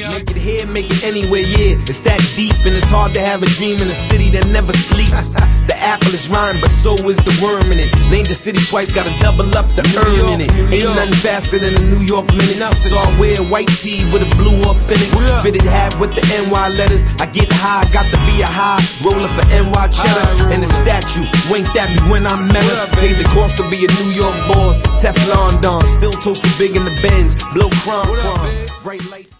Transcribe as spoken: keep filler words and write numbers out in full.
Make it here, make it anywhere, yeah. It's that deep and it's hard to have a dream in a city that never sleeps. The apple is rhyme, but so is the worm in it. Name the city twice, gotta double up the earn in it. Ain't nothing faster than a New York minute. So I wear white tee with a blue authentic. Fitted hat with the N Y letters. I get high, got to be a high roller for N Y cheddar. And the statue winked at me when I met her. Paid the cost to be a New York boss. Teflon Don, still toasted big in the Benz. Blow crumb, crumb. Bright light.